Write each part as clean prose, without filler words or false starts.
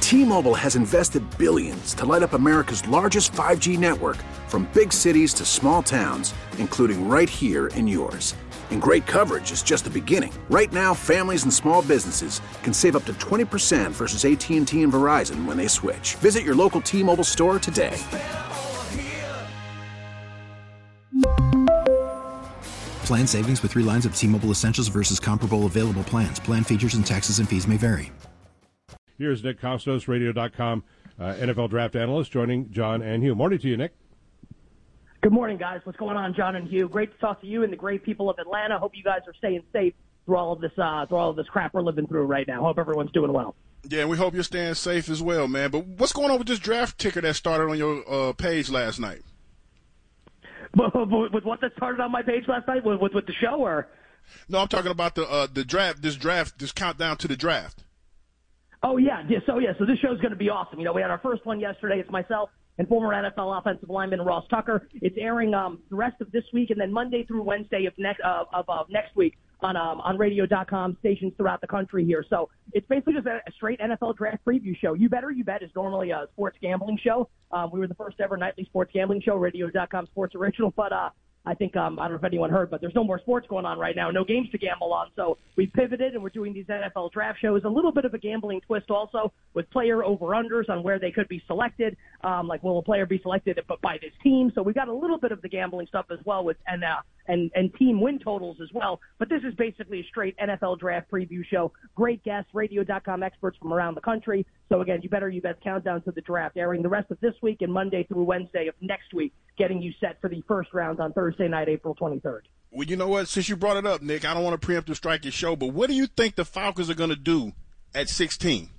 T-Mobile has invested billions to light up America's largest 5G network, from big cities to small towns, including right here in yours. And great coverage is just the beginning. Right now, families and small businesses can save up to 20% versus AT&T and Verizon when they switch. Visit your local T-Mobile store today. Plan savings with 3 lines of T-Mobile Essentials versus comparable available plans. Plan features and taxes and fees may vary. Here's Nick Kostos, Radio.com NFL draft analyst, joining John and Hugh. Morning to you, Nick. Good morning, guys. What's going on, John and Hugh? Great to talk to you and the great people of Atlanta. Hope you guys are staying safe through all of this crap we're living through right now. Hope everyone's doing well. Yeah, and we hope you're staying safe as well, man. But what's going on with this draft ticker that started on your page last night? With what that started on my page last night? With the show, or? No, I'm talking about the draft. This countdown to the draft. Oh yeah. So this show's going to be awesome. You know, we had our first one yesterday. It's myself and former NFL offensive lineman Ross Tucker. It's airing the rest of this week and then Monday through Wednesday of next week on Radio.com stations throughout the country here. So it's basically just a straight NFL draft preview show. You Better You Bet is normally a sports gambling show. We were the first ever nightly sports gambling show, Radio.com sports original, but I think, I don't know if anyone heard, but there's no more sports going on right now, no games to gamble on. So we pivoted and we're doing these NFL draft shows, a little bit of a gambling twist also with player over-unders on where they could be selected. Like, will a player be selected by this team? So we got a little bit of the gambling stuff as well with, and team win totals as well. But this is basically a straight NFL draft preview show. Great guests, Radio.com experts from around the country. So again, You Better You Bet countdown to the draft, airing the rest of this week and Monday through Wednesday of next week, getting you set for the first round on Thursday night, April 23rd. Well, you know what? Since you brought it up, Nick, I don't want to preemptive strike your show, but what do you think the Falcons are going to do at 16?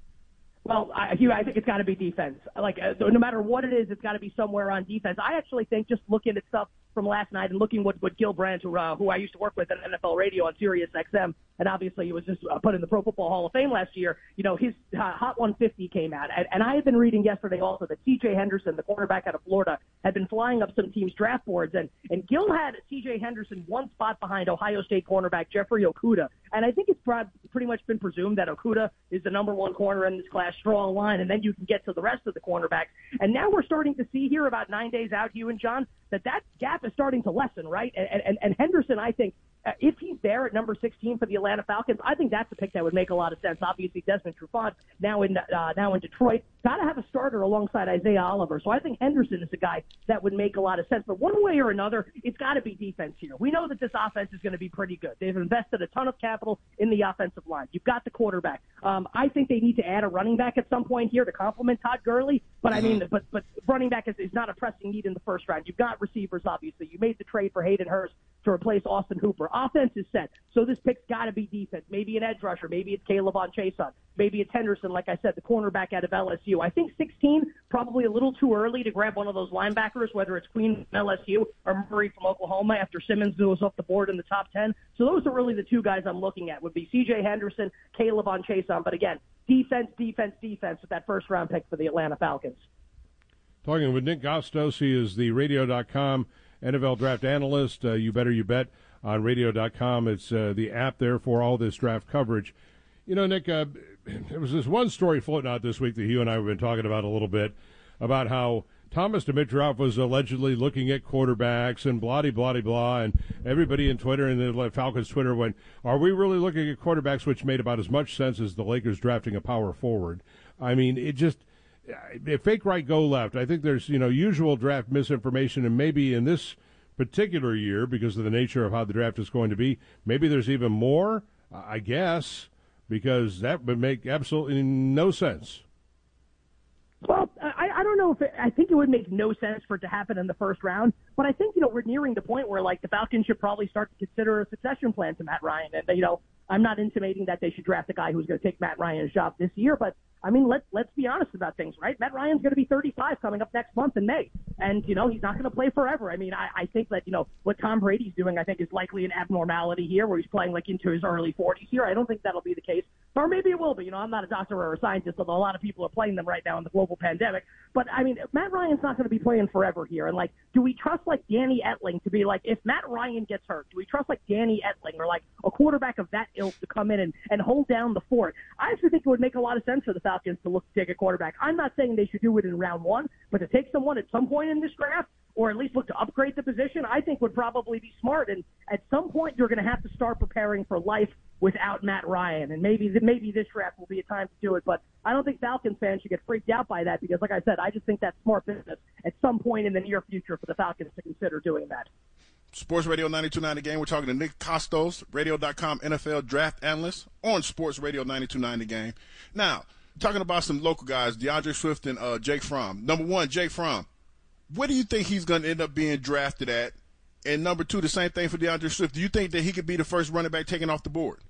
Well, Hugh, I think it's got to be defense. No matter what it is, it's got to be somewhere on defense. I actually think, just looking at stuff from last night and looking what Gil Brandt, who I used to work with at NFL Radio on Sirius XM, and obviously he was just put in the Pro Football Hall of Fame last year, you know, his Hot 150 came out. And I had been reading yesterday also that C.J. Henderson, the cornerback out of Florida, had been flying up some teams' draft boards. And Gil had C.J. Henderson one spot behind Ohio State cornerback Jeffrey Okudah. And I think it's pretty much been presumed that Okudah is the number one corner in this class, strong line, and then you can get to the rest of the cornerbacks. And now we're starting to see here, about 9 days out, Hugh and John, that gap is starting to lessen, right? And Henderson, I think, if he's there at number 16 for the Atlanta Falcons, I think that's a pick that would make a lot of sense. Obviously, Desmond Trufant now in Detroit, got to have a starter alongside Isaiah Oliver. So I think Henderson is a guy that would make a lot of sense. But one way or another, it's got to be defense here. We know that this offense is going to be pretty good. They've invested a ton of capital in the offensive line. You've got the quarterback. I think they need to add a running back at some point here to complement Todd Gurley. But I mean, but running back is not a pressing need in the first round. You've got receivers, obviously. You made the trade for Hayden Hurst to replace Austin Hooper. Offense is set. So this pick's got to be defense. Maybe an edge rusher. Maybe it's Caleb on Chason. Maybe it's Henderson, like I said, the cornerback out of LSU. I think 16, probably a little too early to grab one of those linebackers, whether it's Queen from LSU or Murray from Oklahoma after Simmons goes off the board in the top 10. So those are really the two guys I'm looking at, would be C.J. Henderson, Caleb on Chason. But again, defense with that first-round pick for the Atlanta Falcons. Talking with Nick Kostos, he is the Radio.com NFL draft analyst. You Better You Bet on Radio.com. It's the app there for all this draft coverage. You know, Nick, there was this one story floating out this week that you and I have been talking about a little bit, about how Thomas Dimitroff was allegedly looking at quarterbacks and blah, and everybody in Twitter and the Falcons Twitter went, are we really looking at quarterbacks, which made about as much sense as the Lakers drafting a power forward. I mean, it just, fake right, go left. I think there's, usual draft misinformation, and maybe in this particular year, because of the nature of how the draft is going to be, maybe there's even more, I guess, because that would make absolutely no sense. Well, I don't know I think it would make no sense for it to happen in the first round, but I think, we're nearing the point where, the Falcons should probably start to consider a succession plan to Matt Ryan. And, I'm not intimating that they should draft a guy who's going to take Matt Ryan's job this year, but I mean, let's be honest about things, right? Matt Ryan's going to be 35 coming up next month in May, and he's not going to play forever. I mean, I think that what Tom Brady's doing, I think, is likely an abnormality here, where he's playing into his early 40s here. I don't think that'll be the case, Or maybe it will be. I'm not a doctor or a scientist, although a lot of people are playing them right now in the global pandemic. But, I mean, Matt Ryan's not going to be playing forever here. And, like, do we trust, like, Danny Etling to be like, if Matt Ryan gets hurt, do we trust, like, Danny Etling or, like, a quarterback of that ilk to come in and hold down the fort? I actually think it would make a lot of sense for the Falcons to look to take a quarterback. I'm not saying they should do it in round one, but to take someone at some point in this draft, or at least look to upgrade the position, I think would probably be smart. And at some point, you're going to have to start preparing for life without Matt Ryan. And maybe this draft will be a time to do it. But I don't think Falcons fans should get freaked out by that because, like I said, I just think that's smart business at some point in the near future for the Falcons to consider doing that. Sports Radio 92.9 The Game. We're talking to Nick Kostos, Radio.com NFL draft analyst on Sports Radio 92.9 The Game. Now, talking about some local guys, DeAndre Swift and Jake Fromm. Number one, Jake Fromm. Where do you think he's going to end up being drafted at? And number two, the same thing for DeAndre Swift. Do you think that he could be the first running back taken off the board?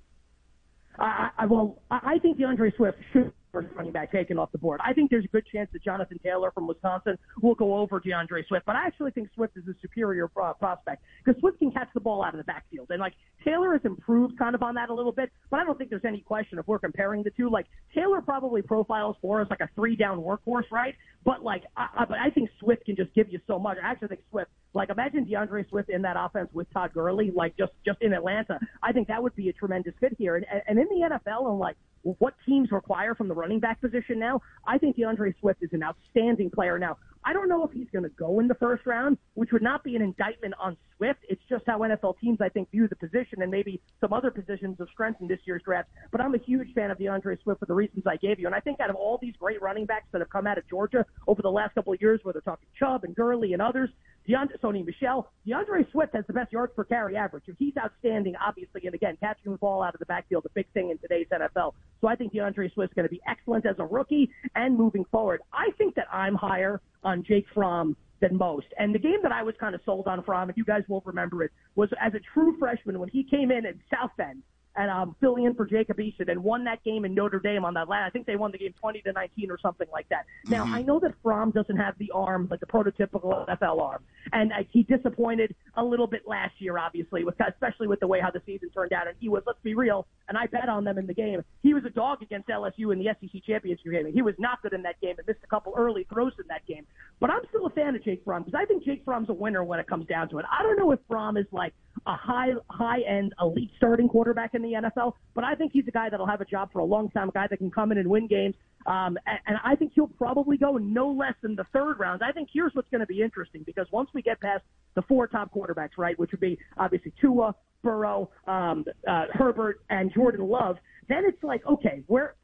I think DeAndre Swift should be the first running back taken off the board. I think there's a good chance that Jonathan Taylor from Wisconsin will go over DeAndre Swift, but I actually think Swift is a superior prospect because Swift can catch the ball out of the backfield. And, like, Taylor has improved kind of on that a little bit, but I don't think there's any question if we're comparing the two. Like, Taylor probably profiles for us like a three-down workhorse, right? But, like, I think Swift can just give you so much. I actually think Swift, like, imagine DeAndre Swift in that offense with Todd Gurley, like, just in Atlanta. I think that would be a tremendous fit here. And in the NFL and, like, what teams require from the running back position now, I think DeAndre Swift is an outstanding player. Now, I don't know if he's going to go in the first round, which would not be an indictment on Swift. It's just how NFL teams, I think, view the position and maybe some other positions of strength in this year's draft. But I'm a huge fan of DeAndre Swift for the reasons I gave you. And I think out of all these great running backs that have come out of Georgia over the last couple of years, where they're talking Chubb and Gurley and others, Sony Michel, DeAndre Swift has the best yards per carry average. He's outstanding, obviously, and again, catching the ball out of the backfield, a big thing in today's NFL. So I think DeAndre Swift's going to be excellent as a rookie and moving forward. I think that I'm higher on Jake Fromm than most. And the game that I was kind of sold on Fromm, if you guys won't remember it, was as a true freshman when he came in at South Bend and filling in for Jacob Eason and won that game in Notre Dame on that last. I think they won the game 20-19 or something like that. Now, I know that Fromm doesn't have the arm, like the prototypical NFL arm, and he disappointed a little bit last year, obviously, especially with the way how the season turned out. And he was, let's be real, and I bet on them in the game. He was a dog against LSU in the SEC championship game. He was not good in that game and missed a couple early throws in that game. But I'm still a fan of Jake Fromm because I think Jake Fromm's a winner when it comes down to it. I don't know if Fromm is like a high-end elite starting quarterback in the NFL, but I think he's a guy that'll have a job for a long time, a guy that can come in and win games. And I think he'll probably go no less than the third round. I think here's what's going to be interesting because once we get past the four top quarterbacks, right, which would be obviously Tua, Burrow, Herbert, and Jordan Love, then it's like, okay,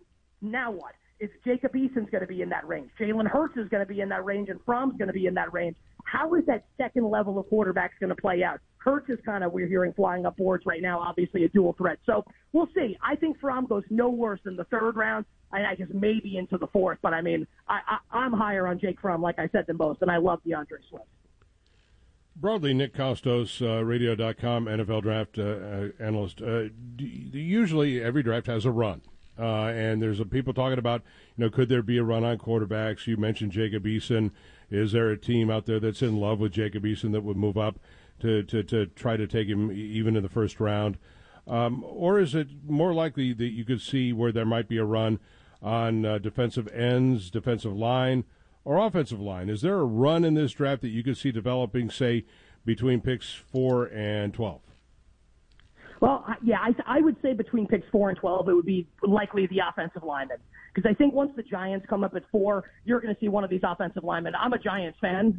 now what? Is Jacob Eason's going to be in that range? Jalen Hurts is going to be in that range, and Fromm's going to be in that range. How is that second level of quarterbacks going to play out? Hurts is kind of, we're hearing flying up boards right now, obviously a dual threat. So we'll see. I think Fromm goes no worse than the third round, and I guess maybe into the fourth. But, I mean, I'm higher on Jake Fromm, like I said, than most, and I love DeAndre Swift. Broadly, Nick Kostos, Radio.com, NFL draft analyst. Usually every draft has a run. And there's people talking about, could there be a run on quarterbacks? You mentioned Jacob Eason. Is there a team out there that's in love with Jacob Eason that would move up to try to take him even in the first round? Or is it more likely that you could see where there might be a run on defensive ends, defensive line, or offensive line? Is there a run in this draft that you could see developing, say, between picks 4 and 12? Well, yeah, I would say between picks 4 and 12, it would be likely the offensive lineman. Because I think once the Giants come up at 4, you're going to see one of these offensive linemen. I'm a Giants fan.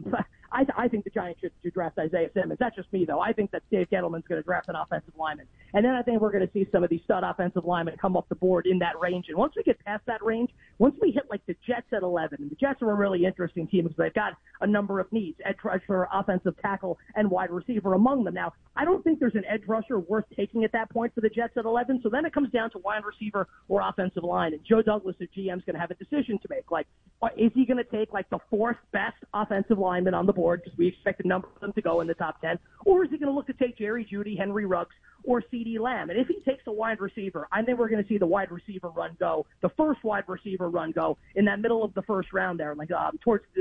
I think the Giants should draft Isaiah Simmons. That's just me, though. I think that Dave Gettleman's going to draft an offensive lineman. And then I think we're going to see some of these stud offensive linemen come up the board in that range. And once we get past that range, once we hit like the Jets at 11, and the Jets are a really interesting team because they've got a number of needs, edge rusher, offensive tackle, and wide receiver among them. Now, I don't think there's an edge rusher worth taking at that point for the Jets at 11. So then it comes down to wide receiver or offensive line. And Joe Douglas, the GM, is going to have a decision to make. Like, is he going to take like the fourth best offensive lineman on the board because we expect a number of them to go in the top 10, or is he going to look to take Jerry Jeudy, Henry Ruggs, or CeeDee Lamb? And if he takes a wide receiver, I think we're going to see the wide receiver run go, the first wide receiver run go in that middle of the first round there, like towards the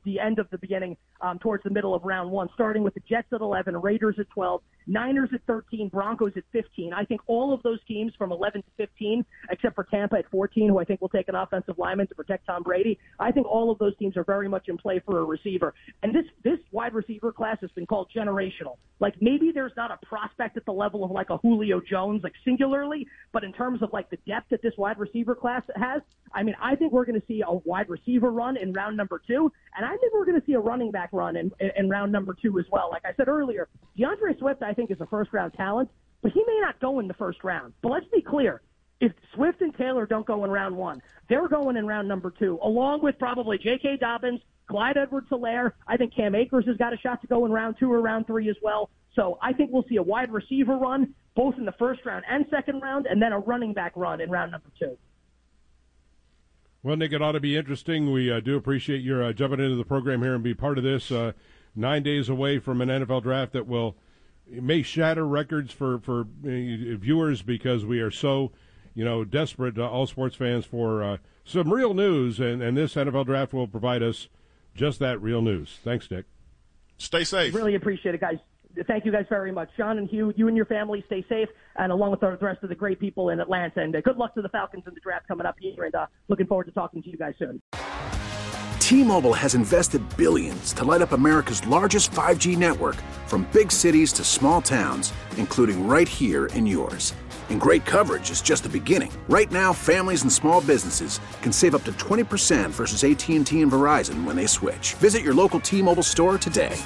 the end of the beginning, towards the middle of round one, starting with the Jets at 11, Raiders at 12, Niners at 13, Broncos at 15. I think all of those teams from 11 to 15, except for Tampa at 14, who I think will take an offensive lineman to protect Tom Brady, I think all of those teams are very much in play for a receiver. And this wide receiver class has been called generational. Like, maybe there's not a prospect at the level of like a Julio Jones, like singularly, but in terms of like the depth that this wide receiver class has, I mean, I think we're going to see a wide receiver run in round number 2, and I think we're going to see a running back run in round number 2 as well. Like I said earlier, DeAndre Swift, I think, is a first-round talent, but he may not go in the first round. But let's be clear. If Swift and Taylor don't go in round 1, they're going in round number 2, along with probably J.K. Dobbins, Clyde Edwards-Helaire. I think Cam Akers has got a shot to go in round 2 or round 3 as well. So I think we'll see a wide receiver run both in the first round and second round, and then a running back run in round number 2. Well, Nick, it ought to be interesting. We do appreciate your jumping into the program here and be part of this. 9 days away from an NFL draft that may shatter records for viewers, because we are so desperate, all sports fans, for some real news, and this NFL draft will provide us just that real news. Thanks, Nick. Stay safe. Really appreciate it, guys. Thank you guys very much. Sean and Hugh, you and your family stay safe, and along with the rest of the great people in Atlanta. And good luck to the Falcons in the draft coming up here, and looking forward to talking to you guys soon. T-Mobile has invested billions to light up America's largest 5G network, from big cities to small towns, including right here in yours. And great coverage is just the beginning. Right now, families and small businesses can save up to 20% versus AT&T and Verizon when they switch. Visit your local T-Mobile store today.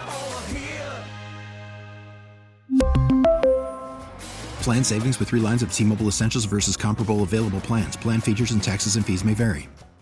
Plan savings with 3 lines of T-Mobile Essentials versus comparable available plans. Plan features and taxes and fees may vary.